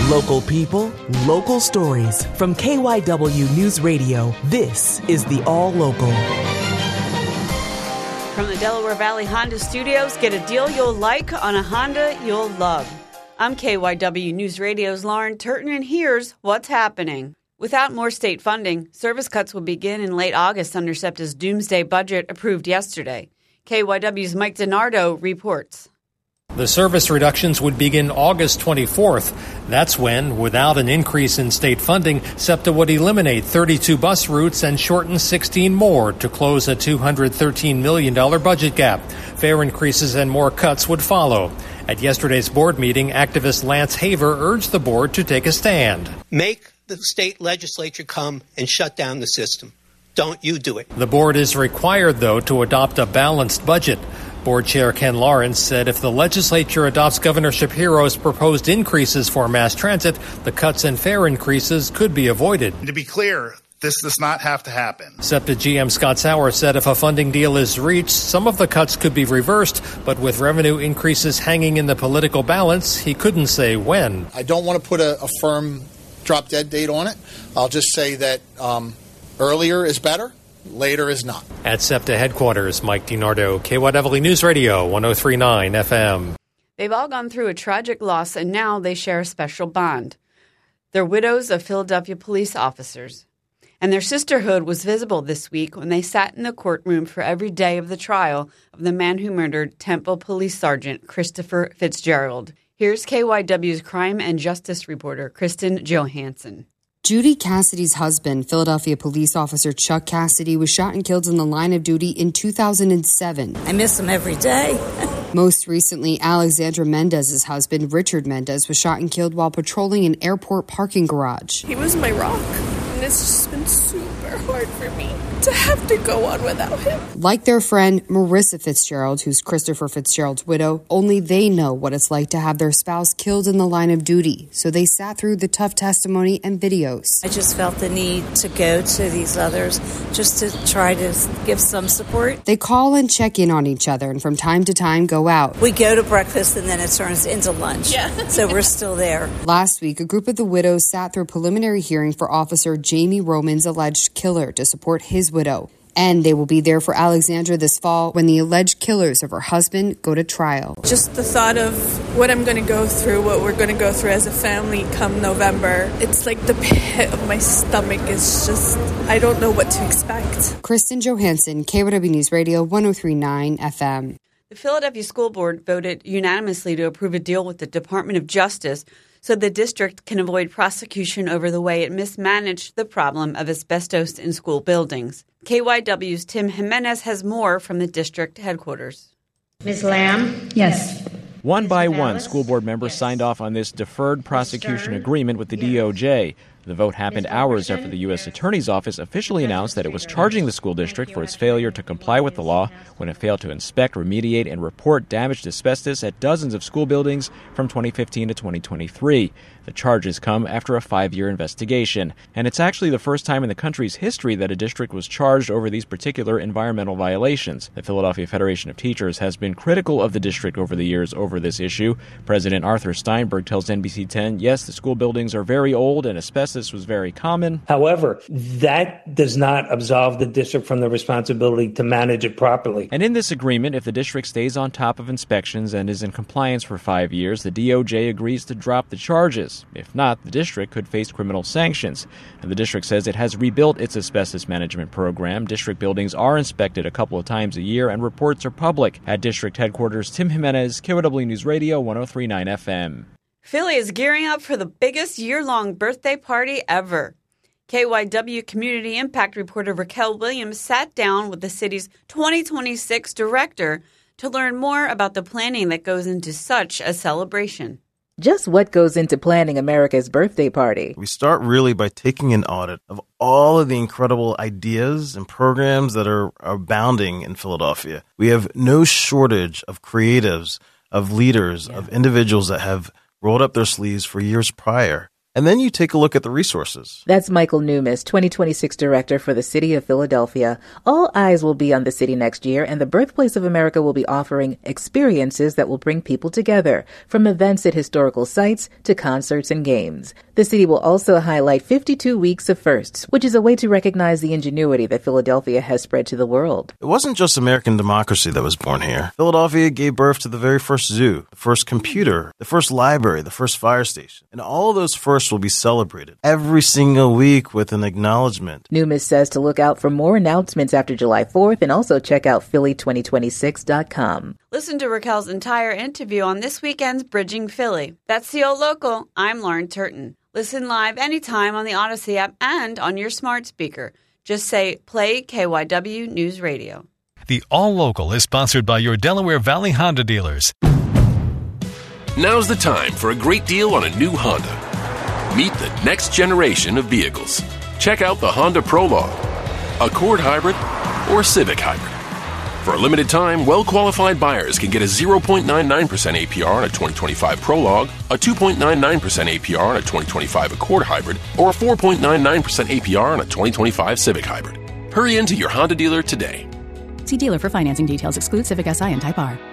Local people, local stories. From KYW News Radio, this is the All Local. From the Delaware Valley Honda Studios, get a deal you'll like on a Honda you'll love. I'm KYW News Radio's Lauren Turton, and here's what's happening. Without more state funding, service cuts will begin in late August under SEPTA's doomsday budget approved yesterday. KYW's Mike DiNardo reports. The service reductions would begin August 24th. That's when, without an increase in state funding, SEPTA would eliminate 32 bus routes and shorten 16 more to close a $213 million budget gap. Fare increases and more cuts would follow. At yesterday's board meeting, activist Lance Haver urged the board to take a stand. Make the state legislature come and shut down the system. Don't you do it. The board is required, though, to adopt a balanced budget. Board Chair Ken Lawrence said if the legislature adopts Governor Shapiro's proposed increases for mass transit, the cuts and fare increases could be avoided. To be clear, this does not have to happen. SEPTA GM Scott Sauer said if a funding deal is reached, some of the cuts could be reversed, but with revenue increases hanging in the political balance, he couldn't say when. I don't want to put a firm drop-dead date on it. I'll just say that earlier is better. Later is not. At SEPTA headquarters, Mike DiNardo, KYW News Radio, 103.9 FM. They've all gone through a tragic loss, and now they share a special bond. They're widows of Philadelphia police officers. And their sisterhood was visible this week when they sat in the courtroom for every day of the trial of the man who murdered Temple Police Sergeant Christopher Fitzgerald. Here's KYW's crime and justice reporter, Kristen Johansson. Judy Cassidy's husband, Philadelphia police officer Chuck Cassidy, was shot and killed in the line of duty in 2007. I miss him every day. Most recently, Alexandra Mendez's husband, Richard Mendez, was shot and killed while patrolling an airport parking garage. He was my rock, and it's just been super hard for me to have to go on without him. Like their friend Marissa Fitzgerald, who's Christopher Fitzgerald's widow, only they know what it's like to have their spouse killed in the line of duty, so they sat through the tough testimony and videos. I just felt the need to go to these others just to try to give some support. They call and check in on each other and from time to time go out. We go to breakfast and then it turns into lunch. Yeah. So we're still there. Last week, a group of the widows sat through a preliminary hearing for Officer Jamie Roman's alleged killer to support his widow. And they will be there for Alexandra this fall when the alleged killers of her husband go to trial. Just the thought of what I'm going to go through, what we're going to go through as a family come November, it's like the pit of my stomach is just, I don't know what to expect. Kristen Johansson, KYW News Radio, 103.9 FM. The Philadelphia School Board voted unanimously to approve a deal with the Department of Justice so the district can avoid prosecution over the way it mismanaged the problem of asbestos in school buildings. KYW's Tim Jimenez has more from the district headquarters. Ms. Lamb? Yes. One by one, school board members signed off on this deferred prosecution agreement with the DOJ. The vote happened hours after the U.S. Attorney's Office officially announced that it was charging the school district for its failure to comply with the law when it failed to inspect, remediate, and report damaged asbestos at dozens of school buildings from 2015 to 2023. The charges come after a 5-year investigation, and it's actually the first time in the country's history that a district was charged over these particular environmental violations. The Philadelphia Federation of Teachers has been critical of the district over the years over this issue. President Arthur Steinberg tells NBC 10, yes, the school buildings are very old and asbestos was very common. However, that does not absolve the district from the responsibility to manage it properly. And in this agreement, if the district stays on top of inspections and is in compliance for 5 years, the DOJ agrees to drop the charges. If not, the district could face criminal sanctions. And the district says it has rebuilt its asbestos management program. District buildings are inspected a couple of times a year, and reports are public. At district headquarters, Tim Jimenez, KYW News Radio, 103.9 FM. Philly is gearing up for the biggest year-long birthday party ever. KYW Community Impact reporter Raquel Williams sat down with the city's 2026 director to learn more about the planning that goes into such a celebration. Just what goes into planning America's birthday party? We start really by taking an audit of all of the incredible ideas and programs that are abounding in Philadelphia. We have no shortage of creatives, of leaders, of individuals that have rolled up their sleeves for years prior And then you take a look at the resources. That's Michael Newmis, 2026 Director for the City of Philadelphia. All eyes will be on the city next year, and the Birthplace of America will be offering experiences that will bring people together, from events at historical sites to concerts and games. The city will also highlight 52 Weeks of Firsts, which is a way to recognize the ingenuity that Philadelphia has spread to the world. It wasn't just American democracy that was born here. Philadelphia gave birth to the very first zoo, the first computer, the first library, the first fire station. And all of those firsts will be celebrated every single week with an acknowledgement. Newmis says to look out for more announcements after July 4th and also check out Philly2026.com. Listen to Raquel's entire interview on this weekend's Bridging Philly. That's the All Local. I'm Lauren Turton. Listen live anytime on the Odyssey app and on your smart speaker. Just say, play KYW News Radio. The All Local is sponsored by your Delaware Valley Honda dealers. Now's the time for a great deal on a new Honda. Meet the next generation of vehicles. Check out the Honda Prologue, Accord Hybrid, or Civic Hybrid. For a limited time, well-qualified buyers can get a 0.99% APR on a 2025 Prologue, a 2.99% APR on a 2025 Accord Hybrid, or a 4.99% APR on a 2025 Civic Hybrid. Hurry into your Honda dealer today. See dealer for financing details. Exclude Civic Si and Type R.